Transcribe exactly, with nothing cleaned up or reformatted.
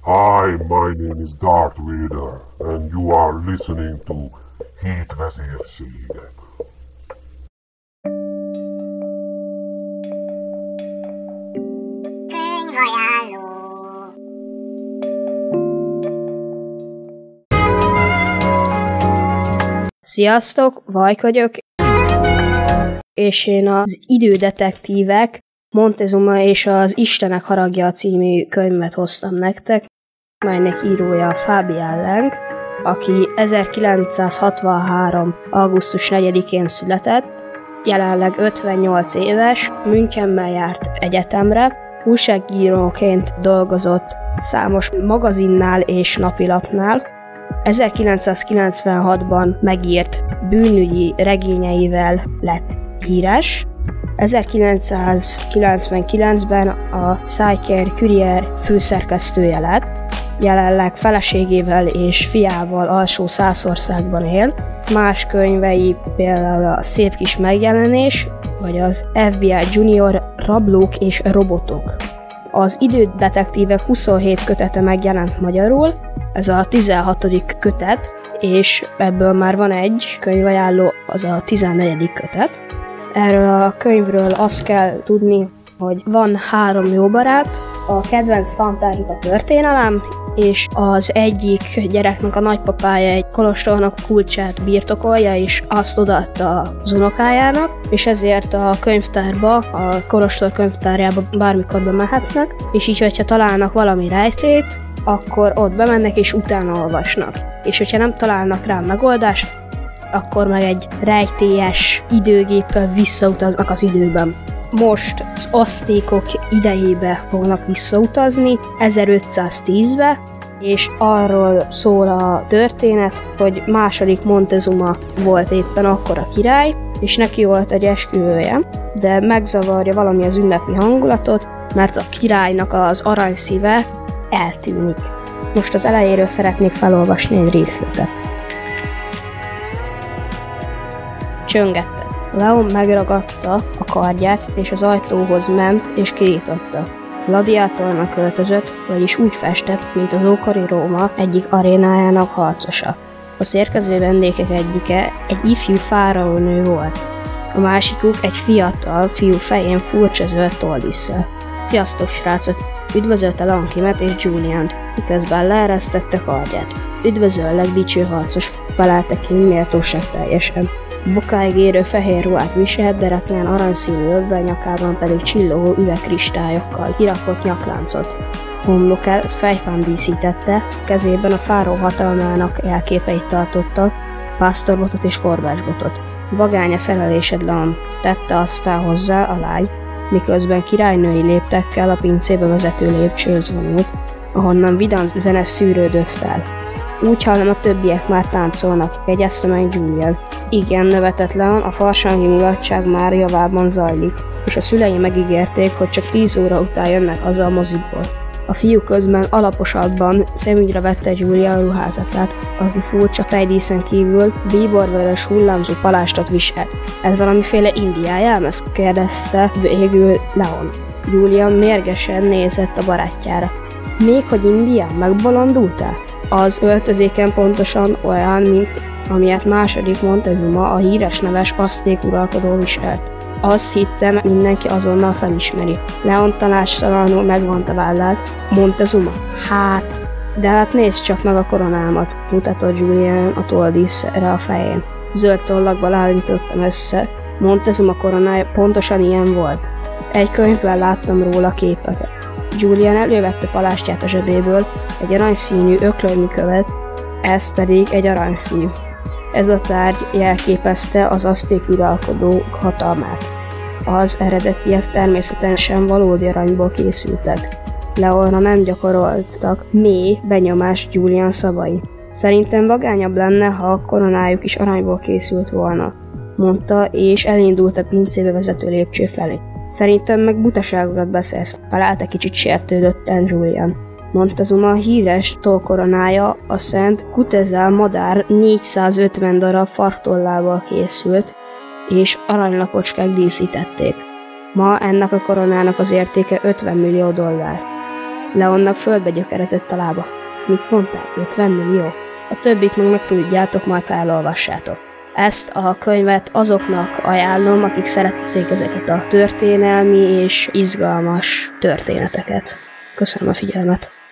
Hi, my name is Darth Vader, and you are listening to Hét vezérségek. Könyvajánló. Sziasztok, Vajk vagyok, és én az Idődetektívek, Montezuma és az Istenek haragja című könyvet hoztam nektek, melynek írója Fabian Lenk, aki ezerkilencszázhatvanhárom. augusztus negyedikén született, jelenleg ötvennyolc éves, Münchenben járt egyetemre, újságíróként dolgozott számos magazinnál és napilapnál. ezerkilencszázkilencvenhatban megírt bűnügyi regényeivel lett híres. ezerkilencszázkilencvenkilencben a Psychiatric Courier főszerkesztője lett, jelenleg feleségével és fiával alsó Szászországban él. Más könyvei például a Szép kis megjelenés, vagy az ef bé i Junior rablók és robotok. Az Idődetektívek huszonhét kötete megjelent magyarul, ez a tizenhatodik kötet, és ebből már van egy könyvajánló, az a tizennegyedik kötet. Erről a könyvről azt kell tudni, hogy van három jó barát, a kedvenc tantárjuk a történelem, és az egyik gyereknek a nagypapája egy kolostornak kulcsát birtokolja, és azt odaadta az unokájának, és ezért a könyvtárba, a kolostor könyvtárjába bármikor bemehetnek, és így, hogyha találnak valami rejtét, akkor ott bemennek és utána olvasnak. És hogyha nem találnak rá megoldást, akkor meg egy rejtélyes időgéppel visszautaznak az időben. Most az aztékok idejébe fognak visszautazni, ezerötszáztízbe, és arról szól a történet, hogy második Montezuma volt éppen akkor a király, és neki volt egy esküvője, de megzavarja valami az ünnepi hangulatot, mert a királynak az aranyszíve eltűnik. Most az elejéről szeretnék felolvasni egy részletet. Csöngetett. Leon megragadta a kardját, és az ajtóhoz ment, és kinyitotta. Gladiátornak öltözött, vagyis úgy festett, mint az ókori Róma egyik arénájának harcosa. Az érkező vendégek egyike egy ifjú fáraónő volt. A másikuk egy fiatal fiú fején furcsa zöld toldisszel. Sziasztok, srácok! Üdvözölte Lankimet és Juliant, miközben leeresztette kardját. Üdvözöllek, dicső harcos, felelte ki méltóság teljesen. Bokáig érő fehér ruhát viselt, dereklen aranyszínű övvel, nyakában pedig csillogó üvegkristályokkal kirakott nyakláncot. Homlokát fejpán díszítette, kezében a fáró hatalmának jelképeit tartotta, pásztorbotot és korbácsbotot. Vagány a szerelésed, Leon, tette aztán hozzá a lány, miközben királynői léptekkel a pincébe vezető lépcsőhöz vonult, ahonnan vidám zene szűrődött fel. Úgy hallom, a többiek már táncolnak, jegyezte meg Julian. Igen, nevetett Leon, a farsangi mulatság már javában zajlik, és a szülei megígérték, hogy csak tíz óra után jönnek haza a mozikból. A fiú közben alaposabban szemügyre vette Julia a ruházatát, aki furcsa fejdíszen kívül bíborvörös hullámzó palástot viselt. Ez valamiféle indiai jelmez? Kérdezte végül Leon. Julia mérgesen nézett a barátjára. Még hogy indián, megbolondultál? Az öltözéken pontosan olyan, mint amilyet második Montezuma, a híres neves azték uralkodó viselt. Azt hittem, mindenki azonnal felismeri. Leon tanácstalanul megvonta vállát. Montezuma? Hát... De hát nézd csak meg a koronámat, mutatott Julian a toldiszre a fején. Zöld tollakból állítottam össze. Montezuma koronája pontosan ilyen volt. Egy könyvben láttam róla képeket. Julian elővette palástját a zsebéből, egy aranyszínű öklörnyi követ, ez pedig egy aranyszív. Ez a tárgy jelképezte az azték uralkodók hatalmát. Az eredetiek természetesen valódi aranyból készültek. Leonra nem gyakoroltak mély benyomást Julian szavai. Szerintem vagányabb lenne, ha a koronájuk is aranyból készült volna, mondta, és elindult a pincébe vezető lépcső felé. Szerintem meg butaságokat beszélsz, felelte kicsit sértődötten Julian. Montezuma híres tollkoronája a szent Kutezel madár négyszázötven darab fartollából készült, és aranylapocskák díszítették. Ma ennek a koronának az értéke ötven millió dollár. Leonnak földbe gyökerezett a lába. Mit mondták? ötven millió? A többit meg megtudjátok, majd ha elolvassátok. Ezt a könyvet azoknak ajánlom, akik szerették ezeket a történelmi és izgalmas történeteket. Köszönöm a figyelmet!